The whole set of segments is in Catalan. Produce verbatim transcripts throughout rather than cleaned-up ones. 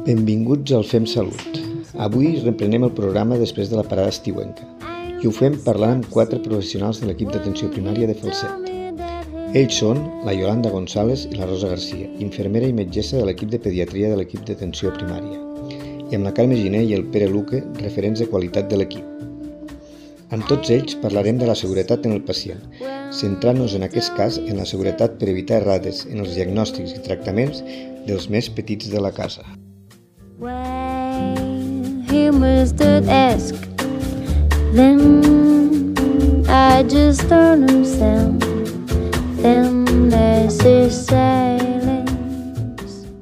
Benvinguts al Fem Salut. Avui reprenem el programa després de la parada estiuenca i ho fem parlant amb quatre professionals de l'equip d'atenció primària de Falset. Ells són la Yolanda González i la Rosa Garcia, infermera i metgessa de l'equip de pediatria de l'equip d'atenció primària, i amb la Carme Giner i el Pere Luque, referents de qualitat de l'equip. Amb tots ells parlarem de la seguretat en el pacient, centrant-nos en aquest cas en la seguretat per evitar errades en els diagnòstics i tractaments dels més petits de la casa. When humor stood ask, then I just turned himself, then there's his silence.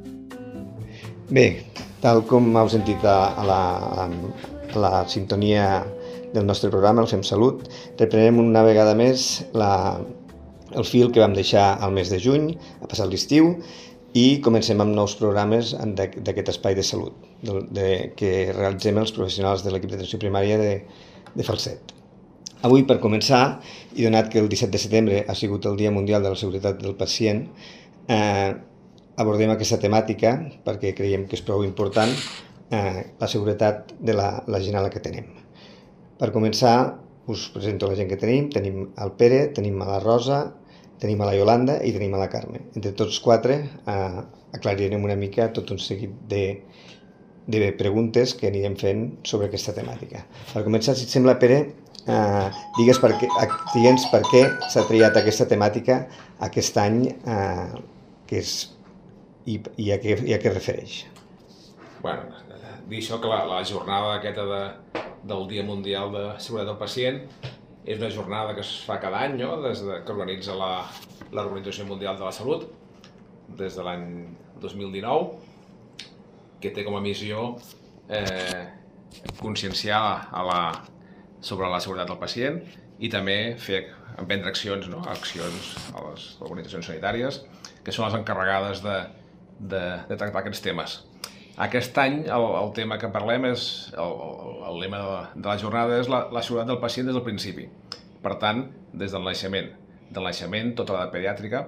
Bé, tal com heu sentit a la, a la sintonia del nostre programa, el Fem Salut, reprenem una vegada més la, el fil que vam deixar al mes de juny, ha passat l'estiu, i comencem amb nous programes d'aquest espai de salut de, de, que realitzem els professionals de l'equip d'atenció primària de, de Falset. Avui, per començar, i donat que el disset de setembre ha sigut el Dia Mundial de la Seguretat del Pacient, eh, abordem aquesta temàtica perquè creiem que és prou important, eh, la seguretat de la, la gent a la que tenem. Per començar, us presento la gent que tenim. Tenim el Pere, tenim a la Rosa, tenim a la Yolanda i tenim a la Carme. Entre tots quatre eh, aclarirem una mica tot un seguit de, de preguntes que anirem fent sobre aquesta temàtica. Per començar, si et sembla, Pere, eh, digues per què, digue'ns per què s'ha triat aquesta temàtica aquest any eh, que és, i, i, a què, i a què refereix. Bueno, dir això que la, la jornada aquesta de, del Dia Mundial de Seguretat del Pacient és una jornada que es fa cada any, no? Des de, que organitza la, l'Organització Mundial de la Salut des de l'any dos mil dinou, que té com a missió eh, conscienciar a la, sobre la seguretat del pacient i també fer, emprendre accions, no? accions a les organitzacions sanitàries que són les encarregades de, de, de tractar aquests temes. Aquest any el, el tema que parlem és, el, el lema de la, de la jornada és la, la seguretat del pacient des del principi. Per tant, des del naixement. Del naixement, tota l'edat pediàtrica,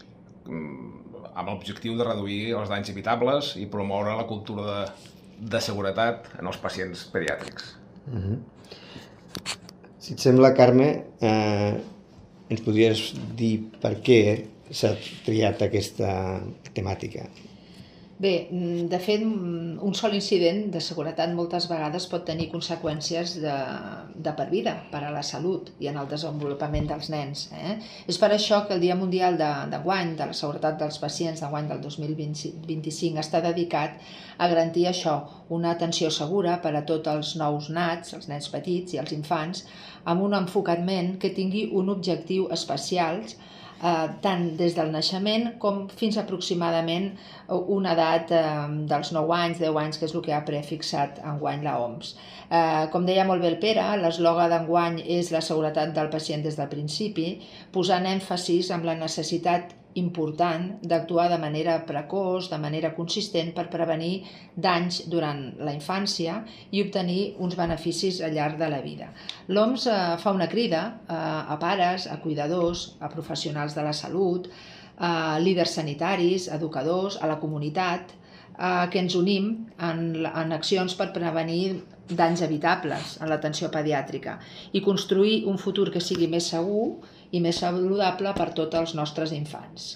amb l'objectiu de reduir els danys evitables i promoure la cultura de, de seguretat en els pacients pediàtrics. Uh-huh. Si et sembla, Carme, eh, ens podries dir per què s'ha triat aquesta temàtica? Bé, de fet, un sol incident de seguretat moltes vegades pot tenir conseqüències de, de per vida per a la salut i en el desenvolupament dels nens. Eh? És per això que el Dia Mundial de, de guany de la seguretat dels pacients de guany del dos mil vint-i-cinc està dedicat a garantir això, una atenció segura per a tots els nous nats, els nens petits i els infants, amb un enfocament que tingui un objectiu especial, Eh, tant des del naixement com fins aproximadament una edat eh, dels nou anys, deu anys, que és el que ha prefixat enguany la O M S. Eh, com deia molt bé el Pere, l'eslògan d'enguany és la seguretat del pacient des del principi, posant èmfasis en la necessitat important d'actuar de manera precoç, de manera consistent per prevenir danys durant la infància i obtenir uns beneficis al llarg de la vida. L'O M S eh, fa una crida eh, a pares, a cuidadors, a professionals de la salut, a líders sanitaris, educadors, a la comunitat, eh, que ens unim en, en accions per prevenir danys evitables en l'atenció pediàtrica i construir un futur que sigui més segur i més saludable per tots els nostres infants.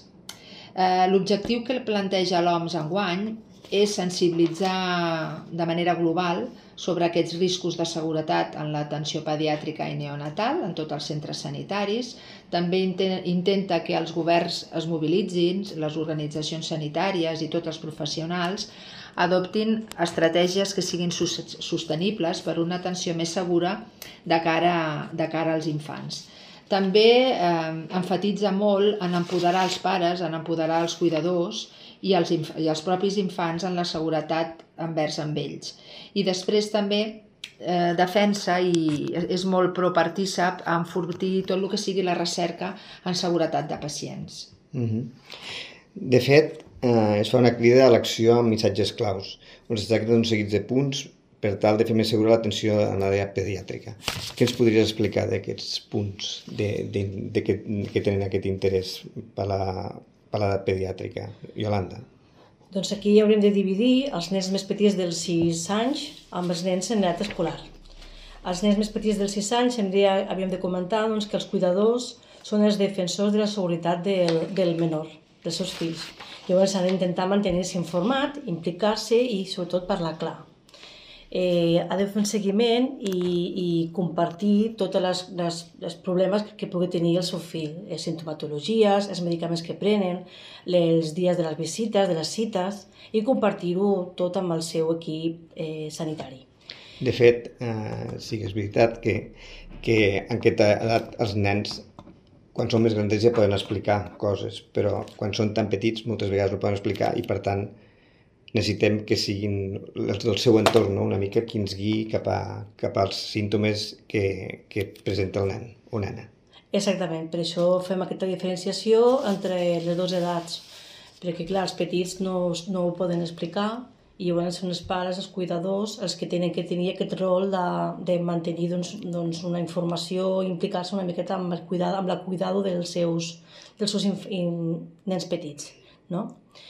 Eh, l'objectiu que planteja l'O M S enguany és sensibilitzar de manera global sobre aquests riscos de seguretat en l'atenció pediàtrica i neonatal en tots els centres sanitaris. També intenta que els governs es mobilitzin, les organitzacions sanitàries i tots els professionals adoptin estratègies que siguin sostenibles per una atenció més segura de cara, de cara als infants. També eh, enfatitza molt en empoderar els pares, en empoderar els cuidadors i els, i els propis infants en la seguretat envers amb ells. I després també eh, defensa i és molt propartícip a enfortir tot el que sigui la recerca en seguretat de pacients. Uh-huh. De fet, eh, es fa una crida a l'acció amb missatges claus, on es tracta d'un seguit de punts per tal de fer més segura l'atenció en l'àrea pediàtrica. Què ens podries explicar d'aquests punts de, de, de que, que tenen aquest interès per la, per l'edat pediàtrica? Yolanda. Doncs aquí hauríem de dividir els nens més petits dels sis anys amb els nens en edat escolar. Els nens més petits dels sis anys havíem de comentar doncs, que els cuidadors són els defensors de la seguretat del, del menor, dels seus fills. Llavors han d'intentar mantenir-se informat, implicar-se i sobretot parlar clar. Eh, ha de fer un seguiment i, i compartir tots els problemes que pugui tenir el seu fill, les sintomatologies, els medicaments que prenen, els dies de les visites, de les cites, i compartir-ho tot amb el seu equip eh, sanitari. De fet, eh, sí que és veritat que, que en aquesta edat els nens, quan són més grans ja poden explicar coses, però quan són tan petits moltes vegades no poden explicar i per tant necessitem que siguin els del seu entorn, no? Una mica qui ens guiï cap, a, cap als símptomes que, que presenta el nen o nena. Exactament, per això fem aquesta diferenciació entre les dues edats, perquè clar, els petits no, no ho poden explicar i llavors són els pares, els cuidadors, els que tenen que tenir aquest rol de, de mantenir doncs, doncs una informació, implicar-se una miqueta amb el cuidado, amb la cuidado dels seus, dels seus inf, in, nens petits, no?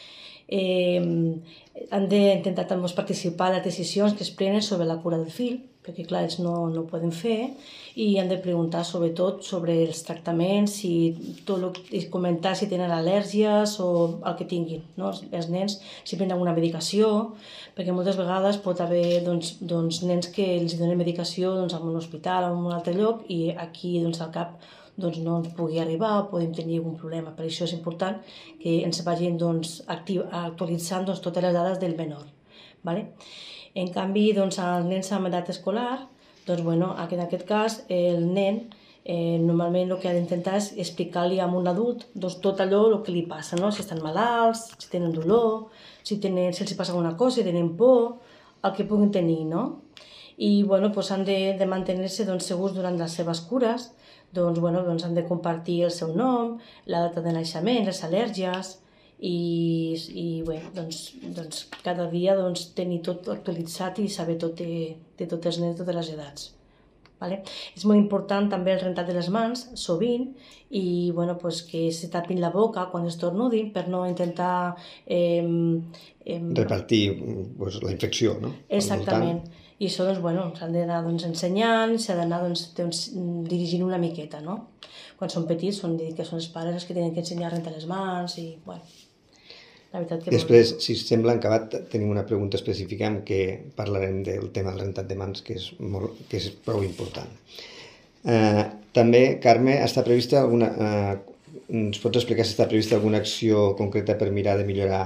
Eh, han d'intentar també participar en les decisions que es prenen sobre la cura del fill, perquè clar, ells no, no ho poden fer, i han de preguntar sobretot sobre els tractaments, si tot el, i comentar si tenen al·lèrgies o el que tinguin, no? Els nens, si prenen alguna medicació, perquè moltes vegades pot haver doncs, doncs, nens que els donen medicació doncs, en un hospital o en un altre lloc i aquí doncs, al cap doncs, no ens pugui arribar o podem tenir algun problema. Per això és important que ens vagin doncs, actiu, actualitzant doncs, totes les dades del menor. Vale? En canvi, doncs, als nens amb edat escolar, doncs, bueno, en aquest cas, el nen eh, normalment el que ha d'intentar és explicar-li a un adult doncs, tot allò el que li passa, no? Si estan malalts, si tenen dolor, si, tenen, si els passa alguna cosa, si tenen por, el que puguin tenir, no? I bueno, doncs, han de, de mantenir-se doncs, segurs durant les seves cures, doncs, bueno, doncs han de compartir el seu nom, la data de naixement, les al·lèrgies i, i bé, doncs, doncs cada dia doncs, tenir tot actualitzat i saber tot de, de tots els nens de totes les edats. Vale? És molt important també el rentat de les mans, sovint, i bueno, pues, que se tapin la boca quan estornudin per no intentar... Eh, eh, repartir pues, la infecció, no? Exactament. I això doncs, bueno, s'han d'anar doncs, ensenyant, s'ha d'anar doncs, doncs, dirigint una miqueta, no? Quan són petits, són, que són els pares els que tenen que ensenyar a rentar les mans i, bueno, la veritat que... Després, si us sembla, en acabat, tenim una pregunta específica en què parlarem del tema del rentat de mans, que és, molt, que és prou important. Eh, també, Carme, està prevista alguna... Eh, ens pots explicar si està prevista alguna acció concreta per mirar de millorar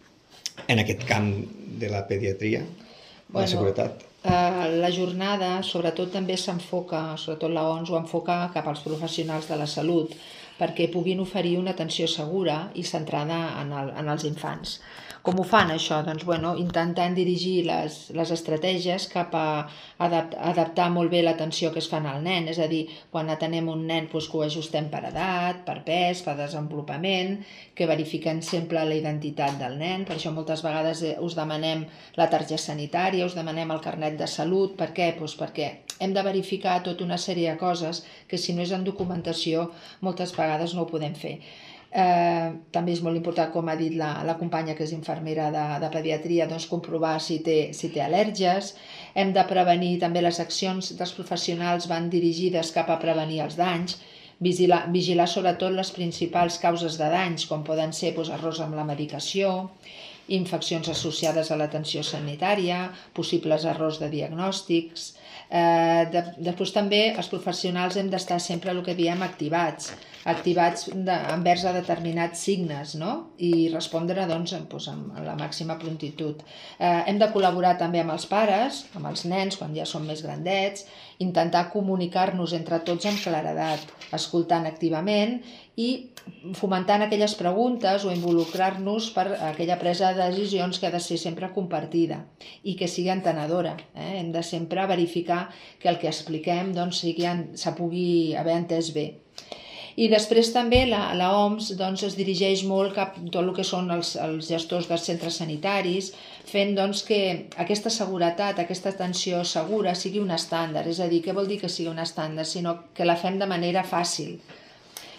en aquest camp de la pediatria, bueno, la seguretat? La jornada sobretot també s'enfoca, sobretot l'O M S ho enfoca cap als professionals de la salut perquè puguin oferir una atenció segura i centrada en, el, en els infants. Com ho fan això? Doncs, bueno, intentant dirigir les, les estratègies cap a adapt, adaptar molt bé l'atenció que es fan al nen, és a dir, quan atenem un nen doncs, que ho ajustem per edat, per pes, per desenvolupament, que verifiquem sempre la identitat del nen, per això moltes vegades us demanem la targeta sanitària, us demanem el carnet de salut, per què? Doncs perquè hem de verificar tota una sèrie de coses que si no és en documentació moltes vegades no ho podem fer. Eh, també és molt important, com ha dit la, la companya que és infermera de, de pediatria, doncs comprovar si té, si té al·lèrgies. Hem de prevenir també les accions dels professionals van dirigides cap a prevenir els danys, vigilar, vigilar sobretot les principals causes de danys, com poden ser doncs, errors amb la medicació, infeccions associades a l'atenció sanitària, possibles errors de diagnòstics. Eh, de, després també els professionals hem d'estar sempre el que diem activats, activats de, envers a determinats signes, no? I respondre doncs, doncs, amb la màxima prontitud. Eh, hem de col·laborar també amb els pares, amb els nens quan ja són més grandets, intentar comunicar-nos entre tots amb claredat, escoltant activament i fomentant aquelles preguntes o involucrar-nos per aquella presa de decisions que ha de ser sempre compartida i que sigui entenedora. Eh? Hem de sempre verificar que el que expliquem doncs, sigui, se pugui haver entès bé. I després també la, la O M S doncs, es dirigeix molt cap a tot el que són els, els gestors dels centres sanitaris, fent doncs, que aquesta seguretat, aquesta atenció segura sigui un estàndard. És a dir, què vol dir que sigui un estàndard? Sinó que la fem de manera fàcil.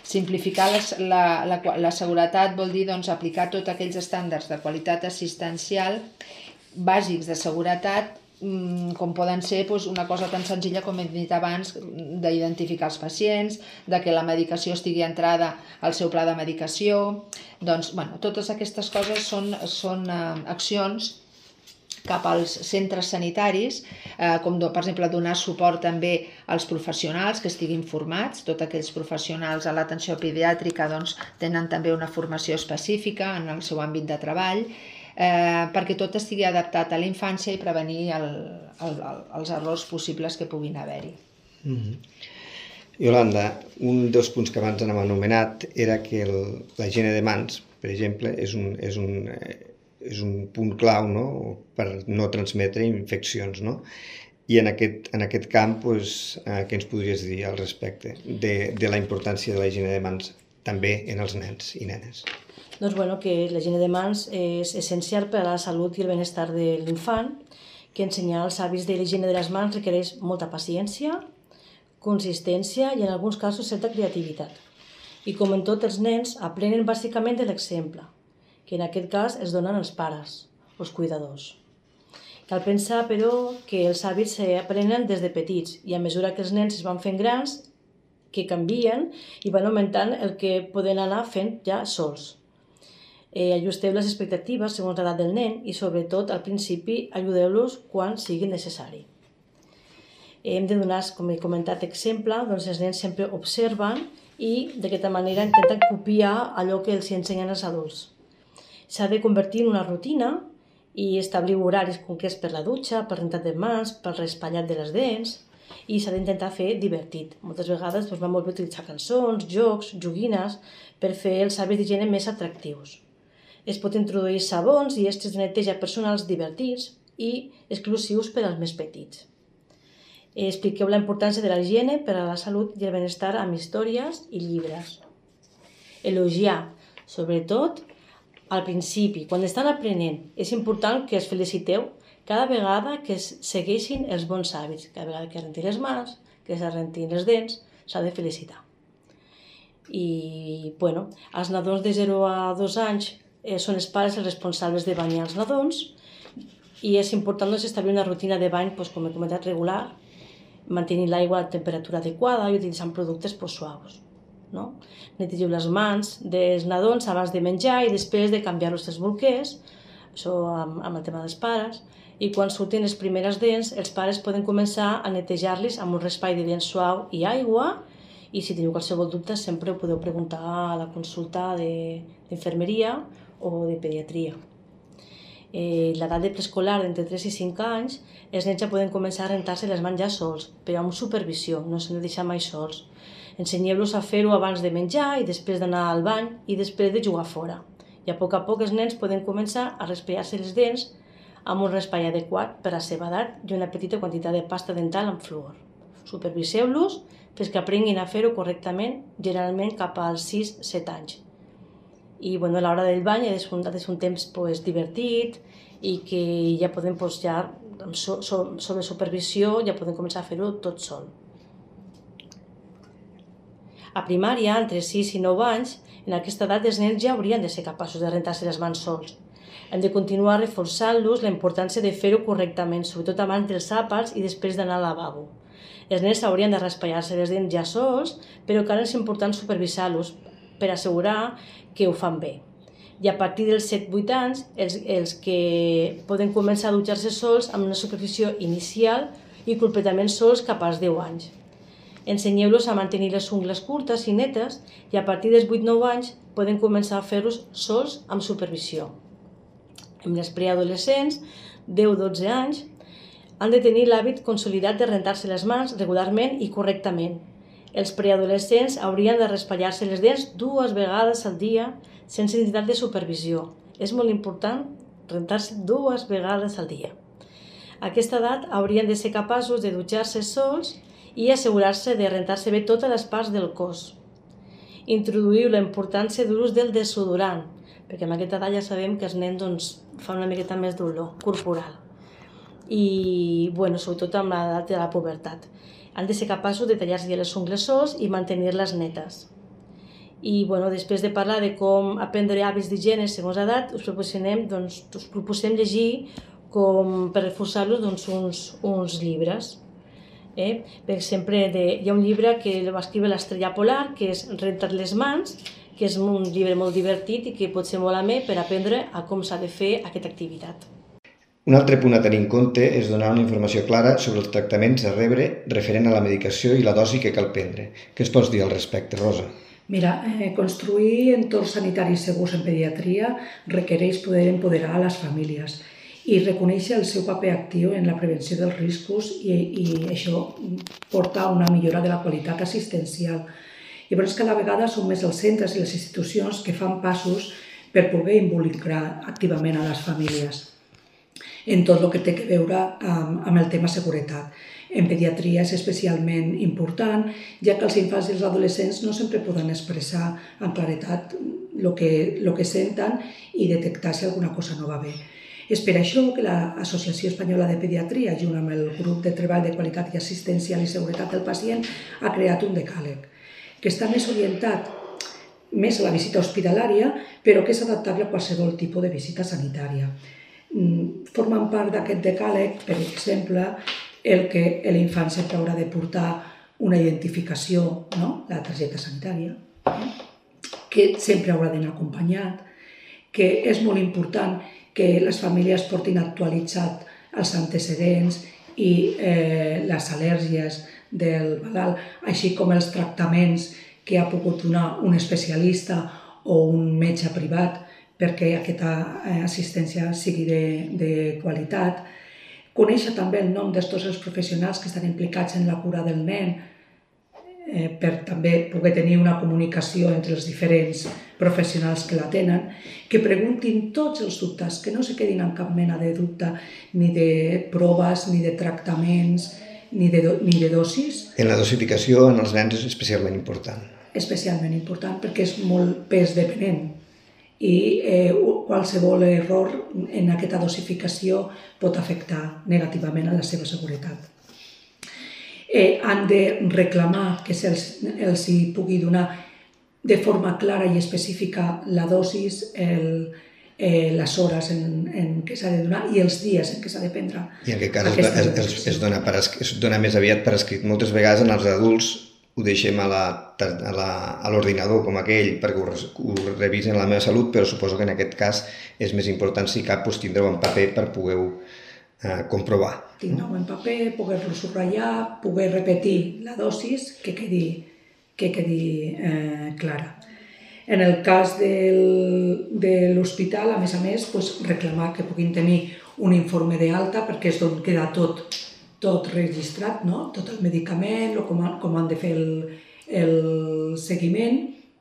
Simplificar la, la, la seguretat vol dir doncs, aplicar tots aquells estàndards de qualitat assistencial bàsics de seguretat, com poden ser doncs, una cosa tan senzilla com hem dit abans, d'identificar els pacients, de que la medicació estigui entrada al seu pla de medicació. Doncs, bueno, totes aquestes coses són, són uh, accions cap als centres sanitaris, eh, com per exemple donar suport també als professionals que estiguin formats. Tots aquells professionals a l'atenció pediàtrica doncs, tenen també una formació específica en el seu àmbit de treball, eh, perquè tot estigui adaptat a la infància i prevenir el, el, el, els errors possibles que puguin haver-hi. Mm-hmm. Iolanda, un dels punts que abans hem anomenat era que el, la higiene de mans, per exemple, és un, és un, és un punt clau, no?, per no transmetre infeccions, no? I en aquest, en aquest camp, doncs, eh, què ens podries dir al respecte de, de la importància de la higiene de mans també en els nens i nenes? Doncs bueno, que la higiene de mans és essencial per a la salut i el benestar de l'infant, que ensenyar els hàbits de la higiene de les mans requereix molta paciència, consistència i en alguns casos certa creativitat. I com en tot, els nens aprenen bàsicament de l'exemple, que en aquest cas es donen els pares, els cuidadors. Cal pensar, però, que els hàbits s'aprenen des de petits i a mesura que els nens es van fent grans, que canvien i van augmentant el que poden anar fent ja sols. Eh, ajusteu les expectatives segons l'edat del nen i, sobretot, al principi, ajudeu-los quan sigui necessari. Hem de donar, com he comentat, exemple, doncs els nens sempre observen i d'aquesta manera intenten copiar allò que els ensenyen els adults. S'ha de convertir en una rutina i establir horaris concrets per la dutxa, per rentat de mans, per raspallat de les dents, i s'ha d'intentar fer divertit. Moltes vegades doncs, va molt bé utilitzar cançons, jocs, joguines, per fer els hàbits d'higiene més atractius. Es pot introduir sabons i estres de neteja personals divertits i exclusius per als més petits. Expliqueu la importància de la higiene per a la salut i el benestar amb històries i llibres. Elogiar, sobretot al principi, quan estan aprenent. És important que es feliciteu cada vegada que es segueixin els bons hàbits. Cada vegada que es rentin les mans, que es rentin les dents, s'ha de felicitar. I, bueno, els nadons de zero a dos anys eh, són els pares els responsables de banyar els nadons i és important doncs, establir una rutina de bany, doncs, com he comentat, regular, mantenint l'aigua a temperatura adequada i utilitzant productes pues, suaus. No? Netegeu les mans dels nadons abans de menjar i després de canviar-los els bolquers, això amb, amb el tema dels pares, i quan surtin les primeres dents, els pares poden començar a netejar-les amb un raspall de dents suau i aigua, i si teniu qualsevol dubte sempre ho podeu preguntar a la consulta d'infermeria o de pediatria. Eh, l'edat de preescolar d'entre tres i cinc anys, els nens ja poden començar a rentar-se les mans ja sols, però amb supervisió, no s'han de deixar mai sols. Ensenyeu-los a fer-ho abans de menjar i després d'anar al bany i després de jugar fora. I a poc a poc els nens poden començar a raspallar-se les dents amb un raspall adequat per a la seva edat i una petita quantitat de pasta dental amb fluor. Superviseu-los fins que aprenguin a fer-ho correctament, generalment cap als sis a set anys. I bueno, a l'hora del bany ha de ser un, ha de ser un temps pues, divertit i que ja podem, pues, ja, so, so, sobre supervisió, ja podem començar a fer-ho tot sol. A primària, entre sis i nou anys, en aquesta edat els nens ja haurien de ser capaços de rentar-se les mans sols. Hem de continuar reforçant-los la importància de fer-ho correctament, sobretot abans dels àpats i després d'anar al lavabo. Els nens haurien de raspallar-se les dents ja sols, però encara és important supervisar-los per assegurar que ho fan bé. I a partir dels set a vuit anys, els, els que poden començar a dutxar-se sols amb una supervisió inicial i completament sols cap als deu anys. Ensenyeu-los a mantenir les ungles curtes i netes i a partir dels vuit a nou anys poden començar a fer-los sols amb supervisió. Amb les preadolescents, deu a dotze anys, han de tenir l'hàbit consolidat de rentar-se les mans regularment i correctament. Els preadolescents haurien de raspallar-se les dents dues vegades al dia sense necessitat de supervisió. És molt important rentar-se dues vegades al dia. A aquesta edat haurien de ser capaços de dutxar-se sols i assegurar-se de rentar-se bé totes les parts del cos. Introduïu la importància de l'ús del desodorant, perquè en aquesta edat ja sabem que els nens doncs, fan una miqueta més d'olor corporal. I, bueno, sobretot amb l'edat de la pubertat. Han de ser capaços de tallar-se les ungles sols i mantenir-les netes. I bueno, després de parlar de com aprendre hàbits d'higiene segons edat, us proporcionem, doncs, us proposem llegir com per reforçar-los doncs, uns, uns llibres. Eh? Per exemple, de, hi ha un llibre que va escriure l'Estrella Polar, que és Renta't les mans, que és un llibre molt divertit i que pot ser molt amè per aprendre a com s'ha de fer aquesta activitat. Un altre punt a tenir en compte és donar una informació clara sobre els tractaments a rebre referent a la medicació i la dosi que cal prendre. Què es pots dir al respecte, Rosa? Mira, eh, construir entorns sanitaris segurs en pediatria requereix poder empoderar a les famílies i reconèixer el seu paper actiu en la prevenció dels riscos i, i això porta a una millora de la qualitat assistencial. Llavors, cada vegada són més els centres i les institucions que fan passos per poder involucrar activament a les famílies en tot el que té a veure amb, amb el tema seguretat. En pediatria és especialment important, ja que els infants i els adolescents no sempre poden expressar amb claretat el que, el que senten i detectar si alguna cosa no va bé. És per això que l'Associació Espanyola de Pediatria, junt amb el grup de treball de qualitat i assistencial i seguretat del pacient, ha creat un decàleg, que està més orientat més a la visita hospitalària, però que és adaptable a qualsevol tipus de visita sanitària. Formen part d'aquest decàleg, per exemple, el que l'infant sempre haurà de portar una identificació, no? La targeta sanitària, que sempre haurà d'anar acompanyat, que és molt important que les famílies portin actualitzat els antecedents i eh, les al·lèrgies del malalt, així com els tractaments que ha pogut donar un especialista o un metge privat perquè aquesta assistència sigui de, de qualitat. Conèixer també el nom de tots els professionals que estan implicats en la cura del nen eh, per també poder tenir una comunicació entre els diferents professionals que la tenen, que preguntin tots els dubtes, que no se quedin amb cap mena de dubte ni de proves, ni de tractaments, ni de, do, ni de dosis. En la dosificació en els nens és especialment important. Especialment important perquè és molt pes dependent i eh, qualsevol error en aquesta dosificació pot afectar negativament a la seva seguretat. Eh, han de reclamar que se'ls els hi pugui donar de forma clara i específica la dosis, el, eh, les hores en, en què s'ha de donar i els dies en què s'ha de prendre. I en aquest cas es, es, es, dona per, es dona més aviat per escrit. Moltes vegades en els adults ho deixem a l'ordinador com aquell perquè ho, ho revisen a la meva salut, però suposo que en aquest cas és més important, si cap, doncs tindreu en paper per poder-ho eh, comprovar. Tindreu en paper, poder-lo subratllar, poder repetir la dosis, que quedi, que quedi eh, clara. En el cas del, de l'hospital, a més a més, doncs, reclamar que puguin tenir un informe d'alta perquè és d'on queda tot tot registrat, no? Tot el medicament, com, com han de fer el, el seguiment.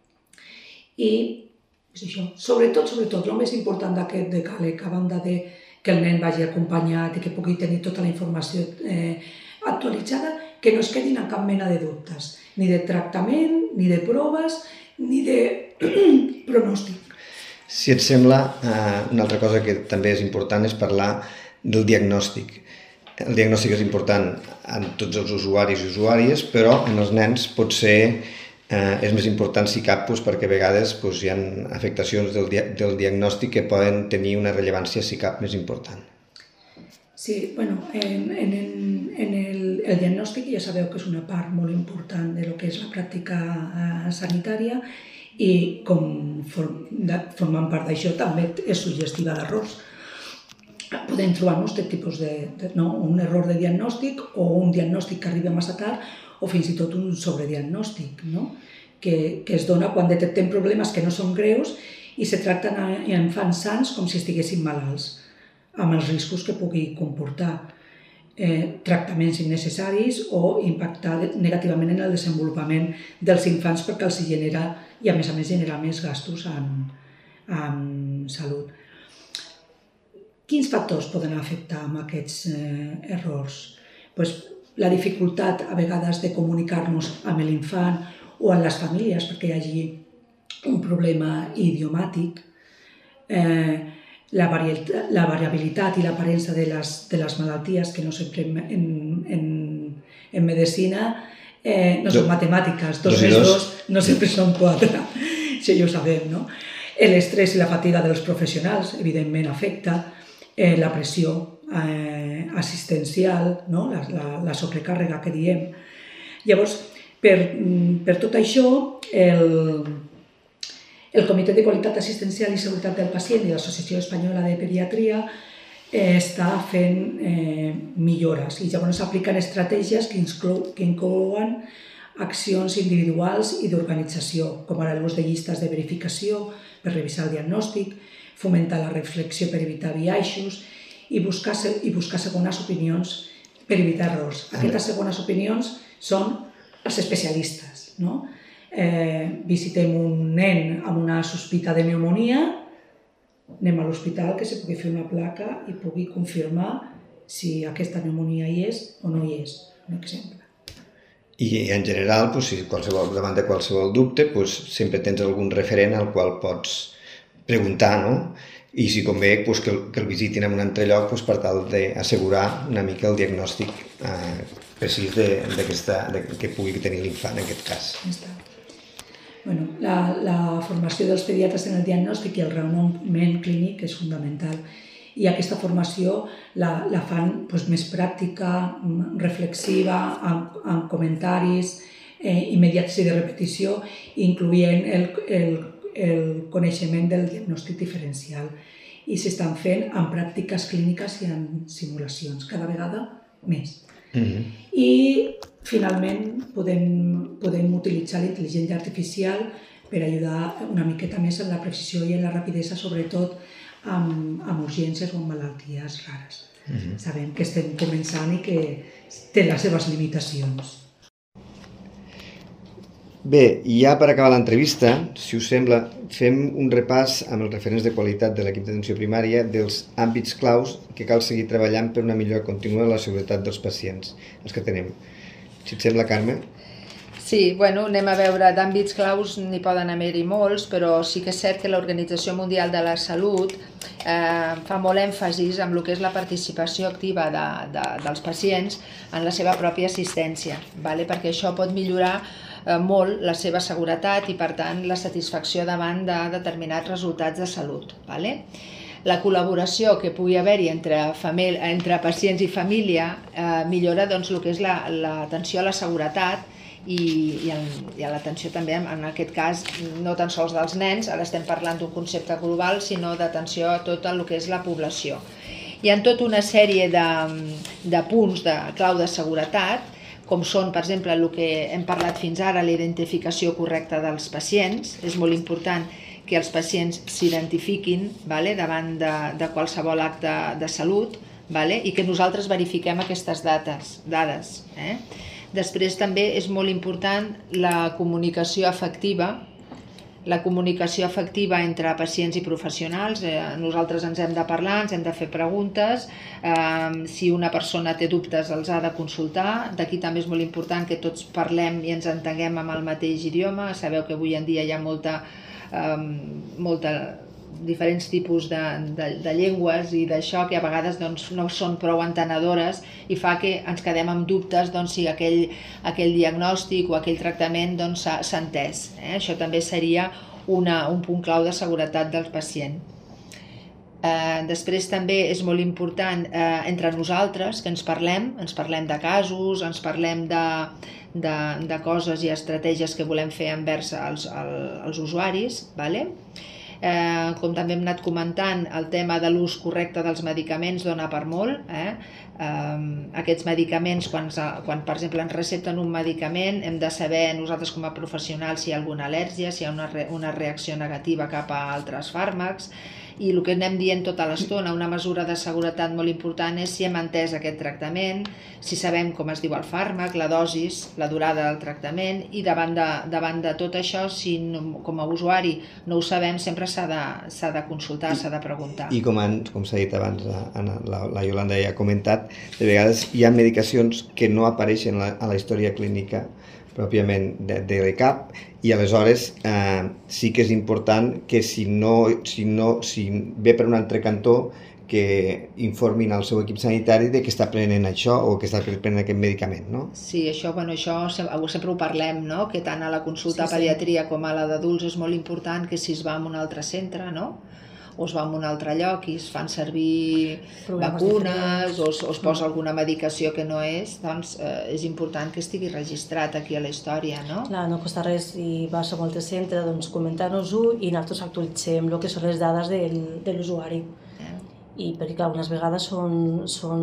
I és això. Sobretot, sobretot, el més important d'aquest decàleg, a banda de que el nen vagi acompanyat i que pugui tenir tota la informació eh, actualitzada, que no es quedin amb cap mena de dubtes, ni de tractament, ni de proves, ni de pronòstic. Si et sembla, eh, una altra cosa que també és important és parlar del diagnòstic. El diagnòstic és important en tots els usuaris i usuàries, però en els nens pot ser, eh, és més important si cap, doncs, perquè a vegades doncs, hi ha afectacions del, dia, del diagnòstic que poden tenir una rellevància si cap més important. Sí, bueno, en, en, en el, el diagnòstic ja sabeu que és una part molt important de lo que és la pràctica eh, sanitària i com form, de, formant part d'això també és suggestiva d'errors. Podem trobar aquest tipus de, de no, un error de diagnòstic o un diagnòstic que arriba massa tard o fins i tot un sobrediagnòstic, no? que, que es dona quan detectem problemes que no són greus i se tracten a infants sans com si estiguessin malalts, amb els riscos que pugui comportar eh, tractaments innecessaris o impactar negativament en el desenvolupament dels infants perquè els genera, i a més a més genera més gastos en, en salut. Quins factors poden afectar amb aquests eh, errors? Pues, la dificultat a vegades de comunicar-nos amb l'infant o amb les famílies perquè hi hagi un problema idiomàtic, eh, la, la variabilitat i l'aparença de, les, de les malalties que no sempre en, en, en medicina eh, no són matemàtiques, dos més dos no sempre són quatre. això ja ho sabem, no? L'estrès i la fatiga dels professionals, evidentment, afecta eh, la pressió eh, assistencial, no? la, la, la sobrecàrrega que diem. Llavors, per, per tot això, el, el Comitè de Qualitat Assistencial i Seguretat del Pacient i l'Associació Espanyola de Pediatria eh, està fent eh, millores i llavors apliquen estratègies que, inclou, que inclouen accions individuals i d'organització, com ara l'ús de llistes de verificació per revisar el diagnòstic, fomentar la reflexió per evitar biaixos i buscar, i buscar segones opinions per evitar errors. Aquestes segones opinions són els especialistes. No? Eh, visitem un nen amb una sospita de pneumonia, anem a l'hospital que se pugui fer una placa i pugui confirmar si aquesta pneumonia hi és o no hi és, un exemple. I en general, doncs, si qualsevol, davant de qualsevol dubte, doncs, sempre tens algun referent al qual pots preguntar, no? I si convé, doncs, que, el, que el visitin en un altre lloc doncs, per tal d'assegurar una mica el diagnòstic eh, precís de, de, de que pugui tenir l'infant en aquest cas. Està. Bueno, la, la formació dels pediatres en el diagnòstic i el raonament clínic és fundamental. I aquesta formació la, la fan doncs, més pràctica, reflexiva, amb, amb comentaris eh, immediats i de repetició, incloent el, el, el coneixement del diagnòstic diferencial. I s'estan fent en pràctiques clíniques i en simulacions, cada vegada més. Mm-hmm. I finalment podem, podem utilitzar la intel·ligència artificial per ajudar una miqueta més en la precisió i en la rapidesa, sobretot amb, amb urgències o amb malalties rares. Uh-huh. Sabem que estem començant i que té les seves limitacions. Bé, i ja per acabar l'entrevista, si us sembla, fem un repàs amb els referents de qualitat de l'equip d'atenció primària dels àmbits claus que cal seguir treballant per una millora contínua de la seguretat dels pacients, els que tenim. Si et sembla, Carme? Sí, bueno, anem a veure, d'àmbits claus n'hi poden haver-hi molts, però sí que és cert que l'Organització Mundial de la Salut eh, fa molt èmfasis en el que és la participació activa de, de, dels pacients en la seva pròpia assistència, vale? Perquè això pot millorar eh, molt la seva seguretat i, per tant, la satisfacció davant de determinats resultats de salut. Vale? La col·laboració que pugui haver-hi entre, entre pacients i família eh, millora doncs, el que és l'atenció a la seguretat i, i, el, i l'atenció també, en aquest cas, no tan sols dels nens, ara estem parlant d'un concepte global, sinó d'atenció a tot el que és la població. Hi ha tota una sèrie de, de punts de clau de seguretat, com són, per exemple, el que hem parlat fins ara, la identificació correcta dels pacients. És molt important que els pacients s'identifiquin, vale, davant de, de qualsevol acte de salut, vale, i que nosaltres verifiquem aquestes dates, dades. Eh? Després també és molt important la comunicació efectiva, la comunicació efectiva entre pacients i professionals. Eh, nosaltres ens hem de parlar, ens hem de fer preguntes, eh, si una persona té dubtes els ha de consultar. D'aquí també és molt important que tots parlem i ens entenguem amb el mateix idioma. Sabeu que avui en dia hi ha molta, eh, molta diferents tipus de, de, de llengües i d'això que a vegades doncs, no són prou entenedores i fa que ens quedem amb dubtes doncs, si aquell, aquell diagnòstic o aquell tractament doncs, s'ha doncs, entès. Eh? Això també seria una, un punt clau de seguretat del pacient. Eh, després també és molt important eh, entre nosaltres que ens parlem, ens parlem de casos, ens parlem de, de, de coses i estratègies que volem fer envers els, els usuaris, vale? Eh, com també hem anat comentant, el tema de l'ús correcte dels medicaments dona per molt. Eh? Eh, aquests medicaments, quan, quan per exemple ens recepten un medicament, hem de saber nosaltres com a professionals si hi ha alguna al·lèrgia, si hi ha una, re, una reacció negativa cap a altres fàrmacs. I el que anem dient tota l'estona, una mesura de seguretat molt important és si hem entès aquest tractament, si sabem com es diu el fàrmac, la dosis, la durada del tractament, i davant de, davant de tot això, si no, com a usuari no ho sabem, sempre s'ha de, s'ha de consultar, s'ha de preguntar. I com, han, com s'ha dit abans, Anna, la, la Iolanda ja ha comentat, de vegades hi ha medicacions que no apareixen a la, a la història clínica pròpiament de, de l'E C A P, i aleshores eh, sí que és important que si no, si no si ve per un altre cantó, que informin al seu equip sanitari de que està prenent això o que està prenent aquest medicament, no? Sí, això, bueno, això sempre ho parlem, no? Que tant a la consulta sí, a pediatria com a la d'adults és molt important que si es va a un altre centre, no? O es va a un altre lloc i es fan servir Programes vacunes o es, o es posa alguna medicació que no és, doncs eh, és important que estigui registrat aquí a la història, no? Clar, no costa res si vas a qualsevol centre, doncs comentar-nos-ho i nosaltres actualitzem el que són les dades del, de l'usuari. I perquè, clar, unes vegades són, són,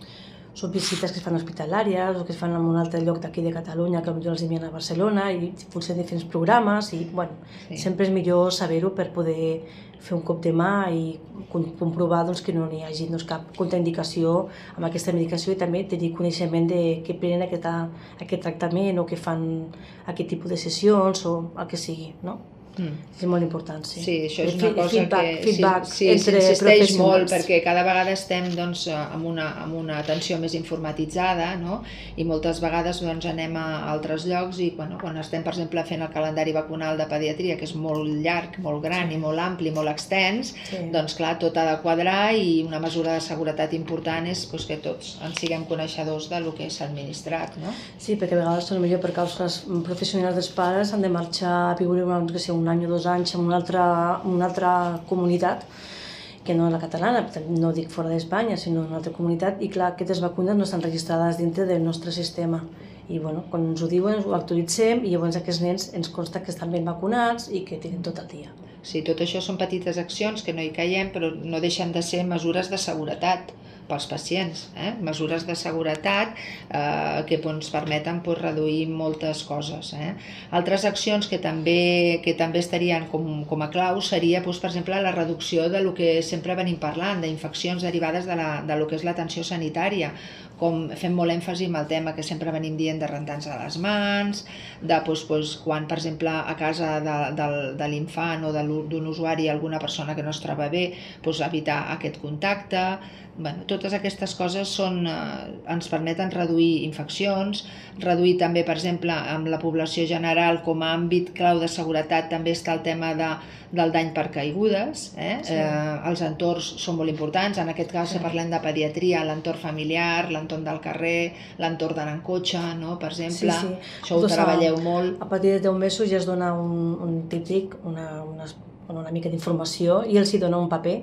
són visites que es fan hospitalàries o que es fan en un altre lloc d'aquí de Catalunya, que potser els envien a Barcelona i funcionen diferents programes i, bueno, sí. Sempre és millor saber-ho per poder fer un cop de mà i comprovar doncs, que no n'hi hagi doncs, cap contraindicació amb aquesta medicació i també tenir coneixement de que prenen aquesta, aquest tractament o que fan aquest tipus de sessions o el que sigui, no? Mm. És molt important, sí. Sí, això és una cosa feedback, que feedback sí, entre s'insisteix molt perquè cada vegada estem doncs, amb, una, amb una atenció més informatitzada, no? I moltes vegades doncs, anem a altres llocs i bueno, quan estem, per exemple, fent el calendari vacunal de pediatria, que és molt llarg, molt gran sí. I molt ampli, molt extens, sí. Doncs clar, tot ha de quadrar i una mesura de seguretat important és doncs, que tots en siguem coneixedors del que s'ha administrat, no? Sí, perquè a vegades són millor per causes professionals dels pares han de marxar a viure una, que sé, un any o dos anys en una altra, una altra comunitat que no és la catalana, no dic fora d'Espanya, sinó en una altra comunitat, i clar, aquestes vacunes no estan registrades dintre del nostre sistema. I bueno, quan ens ho diuen, ho actualitzem i llavors aquests nens ens consta que estan ben vacunats i que tenen tot el dia. Sí, tot això són petites accions que no hi caiem, però no deixen de ser mesures de seguretat pels pacients, eh? Mesures de seguretat eh, que ens permeten pues, reduir moltes coses. Eh? Altres accions que també, que també estarien com, com a clau seria, pues, per exemple, la reducció de lo que sempre venim parlant, d'infeccions derivades de, la, de lo que és l'atenció sanitària, com fem molt èmfasi en el tema que sempre venim dient de rentar-nos a les mans, de pues, pues, quan, per exemple, a casa de, de, de l'infant o d'un usuari alguna persona que no es troba bé, pues, evitar aquest contacte. Bueno, totes aquestes coses són, eh, ens permeten reduir infeccions, reduir també, per exemple, amb la població general com a àmbit clau de seguretat també està el tema de, del dany per caigudes. Eh? Sí. Eh, els entorns són molt importants, en aquest cas sí. Si parlem de pediatria, l'entorn familiar, l'entorn del carrer, l'entorn d'anar en cotxe, no? Per exemple, sí, sí. Això ho treballeu molt. A partir de deu mesos ja es dona un, un típic, una, una, una mica d'informació i els hi dona un paper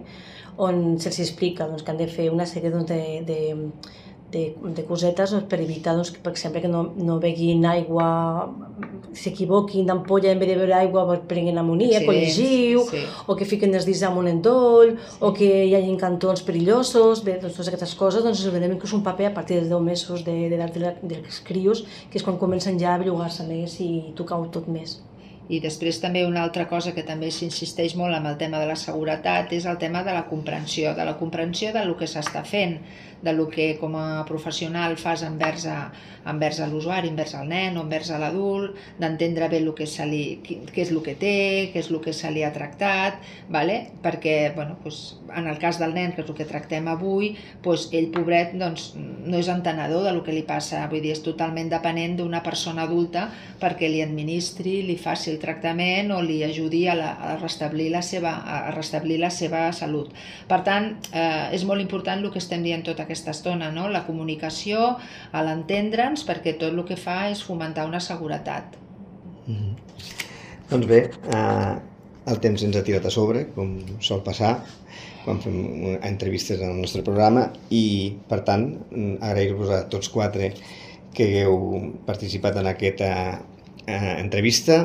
on se'ls explica doncs, que han de fer una sèrie doncs, de, de, de, de cosetes doncs, per evitar, doncs, per exemple, que no, no beguin aigua, s'equivoquin d'ampolla en vez de beure aigua, prenguin amoníac o llegiu, sí. O que fiquen els dits amb un endoll, sí. O que hi hagi cantons perillosos, bé, doncs, totes aquestes coses, doncs ens donem que és un paper a partir dels deu mesos d'edat de, de, dels crios, que és quan comencen ja a bellugar-se més i tocar tot més. I després també una altra cosa que també s'insisteix molt amb el tema de la seguretat és el tema de la comprensió, de la comprensió del que s'està fent, del que com a professional fas envers a, envers a l'usuari, envers al nen o envers a l'adult, d'entendre bé el que se li, què és el que té, què és el que se li ha tractat, vale? Perquè bueno, doncs, en el cas del nen, que és el que tractem avui, doncs, ell, pobret, doncs, no és entenedor del que li passa, vull dir, és totalment depenent d'una persona adulta perquè li administri, li faci el tractament o li ajudi a, la, a, restablir, la seva, a restablir la seva salut. Per tant, eh, és molt important el que estem dient tota aquesta estona, no? La comunicació, a l'entendre'ns, perquè tot el que fa és fomentar una seguretat. Mm-hmm. Doncs bé, eh, el temps ens ha tirat a sobre, com sol passar quan fem entrevistes en el nostre programa i, per tant, agrair-vos a tots quatre que hagueu participat en aquesta eh, entrevista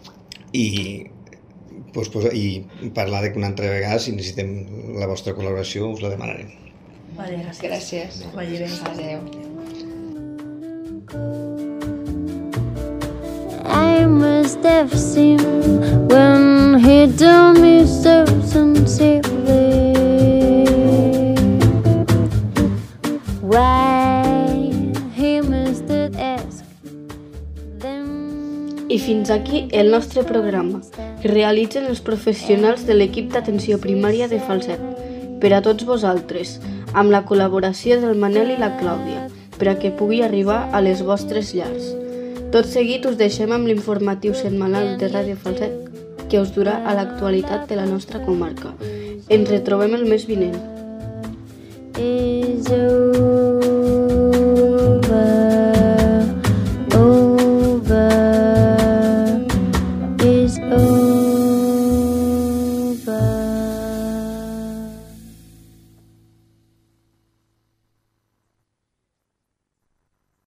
i, pues, pues, i parlar de que una altra vegada, si necessitem la vostra col·laboració, us la demanarem. Vale, gràcies. Gràcies. Vagi bé. Adéu. I must have seen when he told me so sincerely why he must ask them. I fins aquí el nostre programa, que realitzen els professionals de l'equip d'atenció primària de Falset, per a tots vosaltres, amb la col·laboració del Manel i la Clàudia, per a que pugui arribar a les vostres llars. Tot seguit us deixem amb l'informatiu setmanal de Ràdio Falset, que us durà a l'actualitat de la nostra comarca. Ens retrobem el mes vinent. over, over, is over.